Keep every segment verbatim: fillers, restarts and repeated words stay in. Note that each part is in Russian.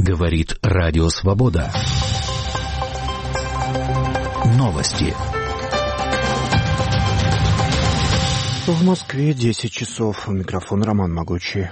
Говорит Радио Свобода. Новости. В Москве десять часов. У микрофона Роман Могучий.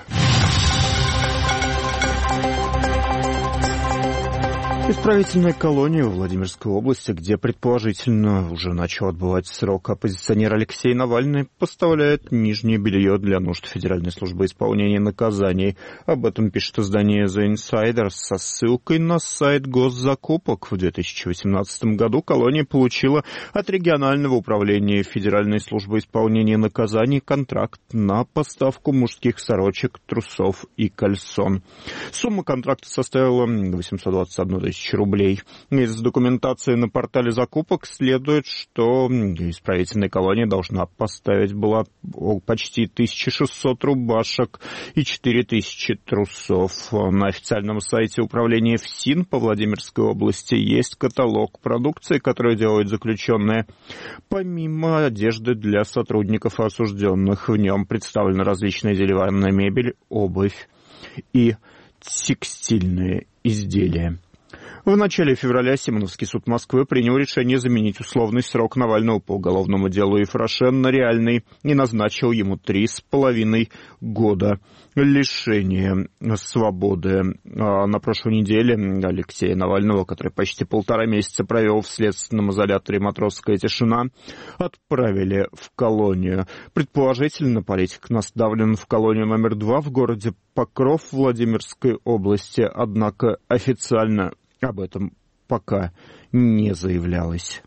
Исправительная колония в Владимирской области, где предположительно уже начал отбывать срок оппозиционер Алексей Навальный, поставляет нижнее белье для нужд Федеральной службы исполнения наказаний. Об этом пишет издание The Insider со ссылкой на сайт госзакупок. В две тысячи восемнадцатом году колония получила от регионального управления Федеральной службы исполнения наказаний контракт на поставку мужских сорочек, трусов и кальсон. Сумма контракта составила восемьсот двадцать одна тысяча рублей. Из документации на портале закупок следует, что исправительная колония должна поставить была почти тысяча шестьсот рубашек и четыре тысячи трусов. На официальном сайте управления ФСИН по Владимирской области есть каталог продукции, которую делают заключенные. Помимо одежды для сотрудников и осужденных, в нем представлена различная деревянная мебель, обувь и текстильные изделия. В начале февраля Симоновский суд Москвы принял решение заменить условный срок Навального по уголовному делу Ефрошен на реальный и назначил ему три с половиной года лишения свободы. А на прошлой неделе Алексея Навального, который почти полтора месяца провел в следственном изоляторе «Матросская тишина», отправили в колонию. Предположительно, политик доставлен в колонию номер два в городе Покров Владимирской области, однако официально об этом пока не заявлялось.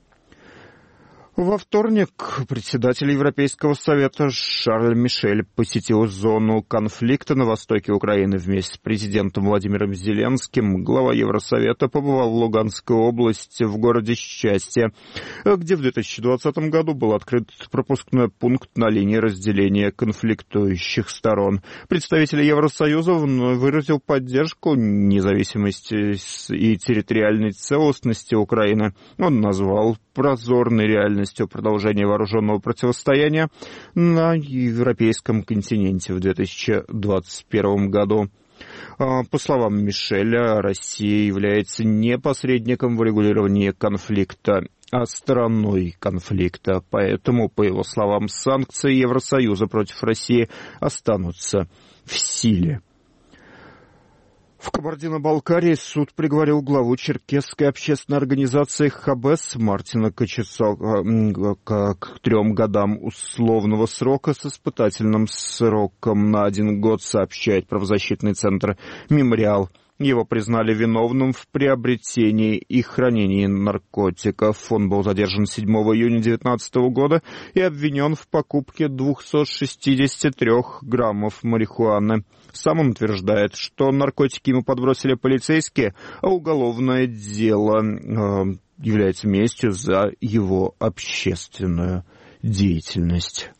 Во вторник председатель Европейского совета Шарль Мишель посетил зону конфликта на востоке Украины вместе с президентом Владимиром Зеленским. Глава Евросовета побывал в Луганской области, в городе Счастье, где в две тысячи двадцатом году был открыт пропускной пункт на линии разделения конфликтующих сторон. Представитель Евросоюза выразил поддержку независимости и территориальной целостности Украины. Он назвал прозорной реальностью продолжения вооруженного противостояния на европейском континенте в две тысячи двадцать первом году. По словам Мишеля, Россия является не посредником в регулировании конфликта, а стороной конфликта. Поэтому, по его словам, санкции Евросоюза против России останутся в силе. В Кабардино-Балкарии суд приговорил главу черкесской общественной организации «Хабес» Мартина Качесо к трем годам условного срока с испытательным сроком на один год, сообщает правозащитный центр «Мемориал». Его признали виновным в приобретении и хранении наркотиков. Он был задержан седьмого июня две тысячи девятнадцатого года и обвинен в покупке двухсот шестидесяти трёх граммов марихуаны. Сам он утверждает, что наркотики ему подбросили полицейские, а уголовное дело э, является местью за его общественную деятельность.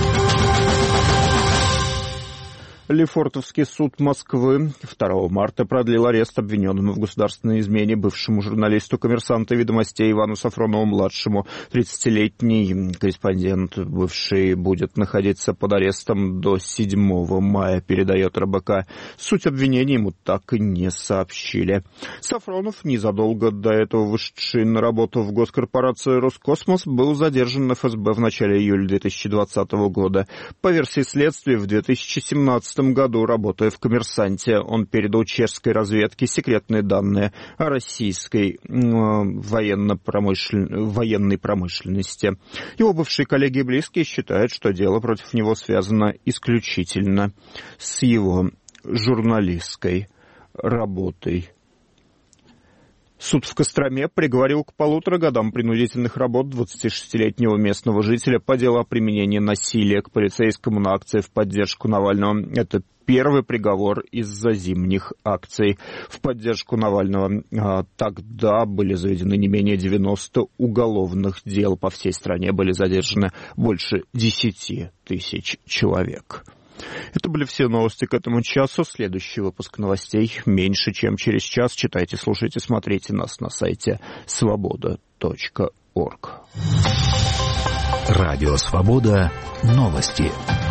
Лефортовский суд Москвы второго марта продлил арест обвиненному в государственной измене бывшему журналисту «Коммерсанта» «Ведомостей» Ивану Сафронову-младшему. тридцатилетний корреспондент бывший будет находиться под арестом до седьмого мая, передает РБК. Суть обвинения ему так и не сообщили. Сафронов, незадолго до этого вышедший на работу в госкорпорацию «Роскосмос», был задержан эф эс бэ в начале июля две тысячи двадцатого года. По версии следствия, в две тысячи семнадцатом году, работая в «Коммерсанте», он передал чешской разведке секретные данные о российской э, военно-промышлен... военной промышленности. Его бывшие коллеги и близкие считают, что дело против него связано исключительно с его журналистской работой. Суд в Костроме приговорил к полутора годам принудительных работ двадцатишестилетнего местного жителя по делу о применении насилия к полицейскому на акции в поддержку Навального. Это первый приговор из-за зимних акций в поддержку Навального. Тогда были заведены не менее девяноста уголовных дел. По всей стране были задержаны больше десяти тысяч человек. Это были все новости к этому часу. Следующий выпуск новостей меньше, чем через час. Читайте, слушайте, смотрите нас на сайте свобода точка орг. Радио «Свобода». Новости.